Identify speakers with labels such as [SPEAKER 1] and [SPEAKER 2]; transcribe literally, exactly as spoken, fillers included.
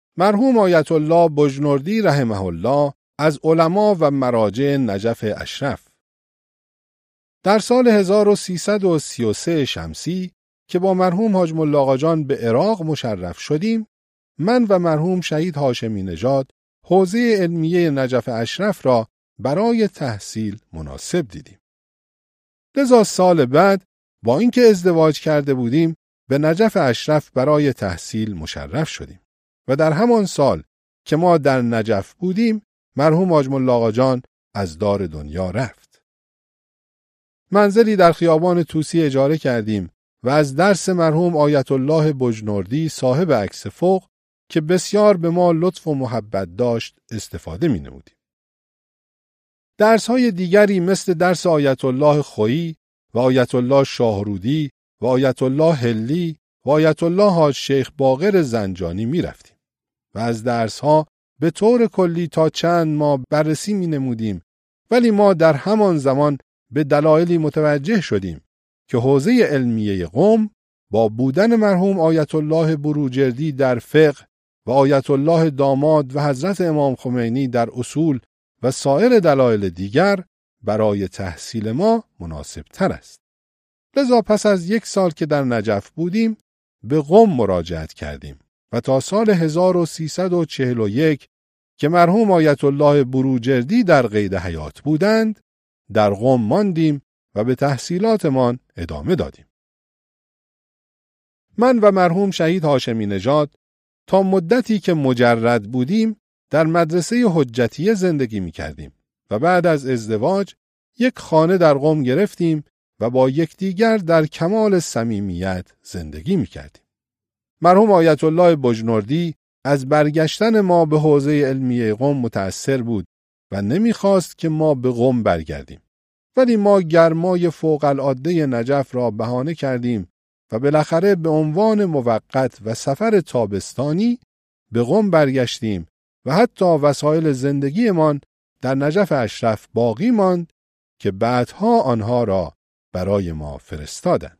[SPEAKER 1] مرحوم آیت الله بجنوردی رحمه الله از علما و مراجع نجف اشرف. در سال هزار و سیصد و سی و سه شمسی که با مرحوم حاج ملا آقاجان به عراق مشرف شدیم، من و مرحوم شهید هاشمی نژاد حوزه علمیه نجف اشرف را برای تحصیل مناسب دیدیم. لذا سال بعد با اینکه ازدواج کرده بودیم به نجف اشرف برای تحصیل مشرف شدیم و در همان سال که ما در نجف بودیم مرحوم حاج ملا آقاجان از دار دنیا رفت. منزلی در خیابان طوسی اجاره کردیم و از درس مرحوم آیت الله بجنوردی صاحب عکس فوق که بسیار به ما لطف و محبت داشت استفاده می نمودیم. درس های دیگری مثل درس آیت الله خویی و آیت الله شاهرودی و آیت الله هلی و آیت الله حاج شیخ باقر زنجانی می رفتیم و از درس ها به طور کلی تا چند ماه بررسی می نمودیم، ولی ما در همان زمان به دلایلی متوجه شدیم که حوزه علمیه قم با بودن مرحوم آیت الله بروجردی در فقه و آیت الله داماد و حضرت امام خمینی در اصول و سایر دلایل دیگر برای تحصیل ما مناسب تر است. لذا پس از یک سال که در نجف بودیم به قم مراجعت کردیم و تا سال هزار و سیصد و چهل و یک که مرحوم آیت الله بروجردی در قید حیات بودند در قم ماندیم و به تحصیلاتمان ادامه دادیم. من و مرحوم شهید هاشمی نژاد تا مدتی که مجرد بودیم در مدرسه حجتیه زندگی می کردیم و بعد از ازدواج یک خانه در قم گرفتیم و با یکدیگر در کمال صمیمیت زندگی می کردیم. مرحوم آیت الله بجنوردی از برگشتن ما به حوزه علمیه قم متأثر بود و نمی خواست که ما به قم برگردیم، ولی ما گرمای فوق العاده نجف را بهانه کردیم و بالاخره به عنوان موقت و سفر تابستانی به قم برگشتیم و حتی وسایل زندگیمان در نجف اشرف باقی ماند که بعدها آنها را برای ما فرستادند.